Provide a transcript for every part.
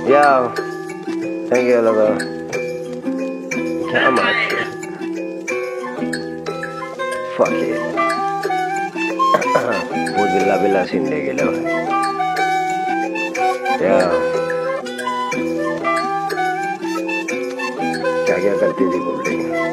Yo, thank you logo. How much? Fuck it. वो बिल्ला बिल्ला सीन ले गेलो है। Yo, क्या करती थी बोल रही है।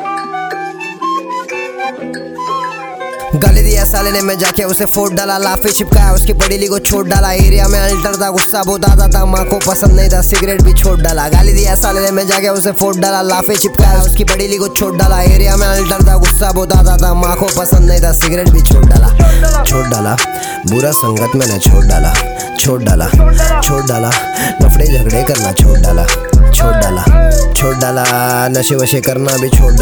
गाली दिया साले ने, मैं जाके उसे फोड़ डाला, लाफे चिपकाया उसकी पड़ीली को छोड़ डाला। एरिया में अल्टर था, गुस्सा बहुत आता था, माँ को पसंद नहीं था, सिगरेट भी छोड़ डाला। गाली दिया साले ने, मैं जाके उसे फोड़ डाला, लाफे चिपकाया उसकी पड़ीली को छोड़ डाला। एरिया में अल्टर था, गुस्सा बहुत आता था, माँ को पसंद नहीं था, सिगरेट भी छोड़ डाला। बुरा संगत मैंने छोड़ डाला, लफड़े झगड़े करना छोड़ डाला, नशे वशे करना भी छोड़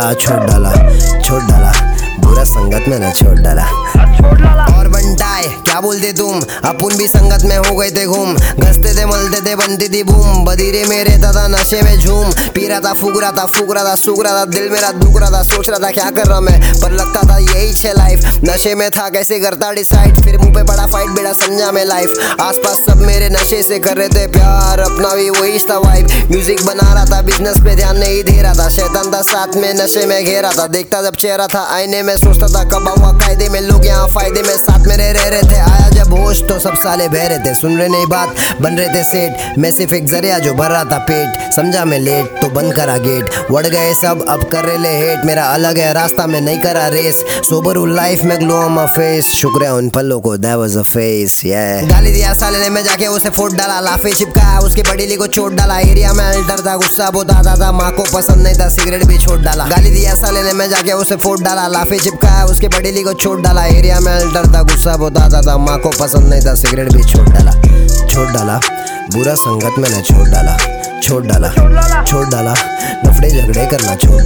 डाला, बुरा संगत मैंने छोड़ डाला। और बनटाए क्या बोलते तुम, अपन भी संगत में हो गए थे घूम, घसते थे मलते थे बनती थी बूम, बदीरे में रहता था नशे में झूम, पी रहा था फूक रहा था, सूख रहा था, दिल मेरा दुख रहा था, सोच रहा था क्या कर रहा मैं, पर लगता था यही छे लाइफ, नशे में था कैसे करता डिसाइड, फिर मुंह पे बड़ा फाइट बेड़ा समझा मैं लाइफ, आसपास सब मेरे नशे से कर रहे थे प्यार, अपना भी वही था वाइब, म्यूजिक बना रहा था, बिजनेस पे ध्यान नहीं दे रहा था, शैतान था साथ में नशे में घेरा था, देखता जब चेहरा था आईने में, सोचता था कब हुआ कायदे में, लोग यहाँ फायदे में साथ मेरे रह रहे थे, आया जब होश तो सब साले बह रहे थे, सुन रहे नहीं बात बन रहे थे सेठ, मैं सिर्फ एक जरिया जो भर रहा था पेट, समझा मैं लेट तो बंद करा गेट, बढ़ गए सब अब कर रहे ले हेट, मेरा अलग है रास्ता में नहीं करा रेस, सोबर हूँ लाइफ में ग्लो ऑन माय फेस, शुक्र है उन पलों को that was a face yeah। गाली दिया साले ने, मैं जाके उसे फोड़ डाला, लाफे चिपकाया उसकी बड़ीली को छोड़ डाला। एरिया में अल्टर था, गुस्सा बहुत आता था, माँ को पसंद नहीं था, सिगरेट भी छोड़ डाला। गाली दिया साले ने, मैं जाके उसे फोड़ डाला, लाफे चिपकाया उसकी बड़ीली को छोड़ डाला। एरिया में अल्टर था, गुस्सा बहुत आता था, माँ को पसंद नहीं था, सिगरेट भी छोड़ डाला। बुरा संगत मैंने छोड़ डाला, लफड़े झगड़े करना छोड़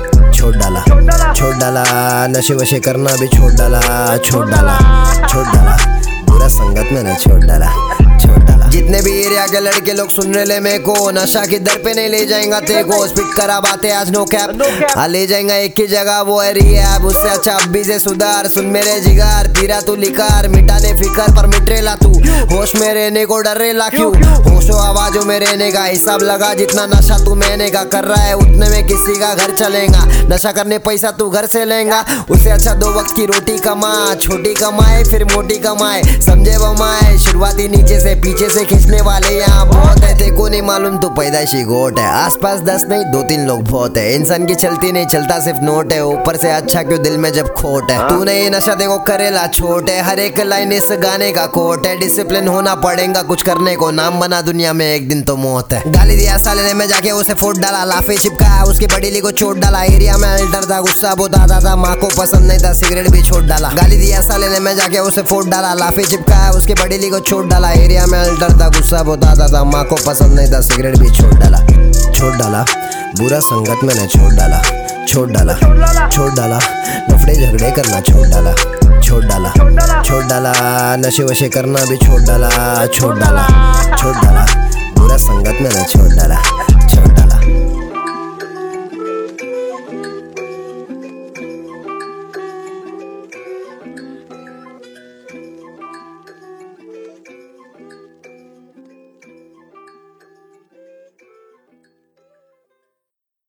डाला, नशे वशे करना भी छोड़ डाला, बुरा संगत मैंने छोड़ डाला। जितने भी एरिया के लड़के लोग सुन रहे ले मेरे को, नशा की दर पे नहीं ले जाएगा तेरे को, स्पिट करा बातें आज नो कैप, ले जाएगा एक ही जगह वो है रिहैब, उससे अच्छा अभी से सुधार, सुन मेरे जिगार, पीरा तू लिकार, मिटाने फिकर पर मिटरेला तू, होश में रहने को डर रेला क्यों, होशो आवाजों में रहने का हिसाब लगा, जितना नशा तू मैंने का कर रहा है उतने में किसी का घर चलेगा, नशा करने पैसा तू घर से लेगा, उससे अच्छा 2 वक्त की रोटी कमा, छोटी कमाए फिर मोटी कमाए, समझे बमाए, शुरुआती नीचे से पीछे से खींचने वाले यहाँ बहुत है, देखो नहीं मालूम तो पैदाइशी गोट है, आसपास 10 नहीं 2-3 लोग बहुत है, इंसान की चलती नहीं चलता सिर्फ नोट है, ऊपर से अच्छा क्यों दिल में जब खोट है, तू नहीं नशा देखो करेला छोट है, हर एक लाइन इस गाने का कोट है, डिसिप्लिन होना पड़ेगा कुछ करने को, नाम बना दुनिया में एक दिन तो मौत है। गाली दिया साले ने, मैं जाके उसे फोड़ डाला, लाफे चिपकाया उसकी बड़ीली को छोड़ डाला। एरिया में अल्टर था, गुस्सा बहुत आता था, माँ को पसंद नहीं था, सिगरेट भी छोड़ डाला। गाली दिया साले ने, मैं जाके उसे फोड़ डाला, लाफे चिपकाया उसकी बड़ीली को छोड़ डाला। एरिया में अल्टर था, गुस्सा बहुत आता था, माँ को पसंद नहीं था, सिगरेट भी छोड़ डाला। बुरा संगत मैंने छोड़ डाला, लफड़े झगड़े करना छोड़ डाला, नशे वशे करना भी छोड़ डाला, बुरा संगत मैंने छोड़ डाला।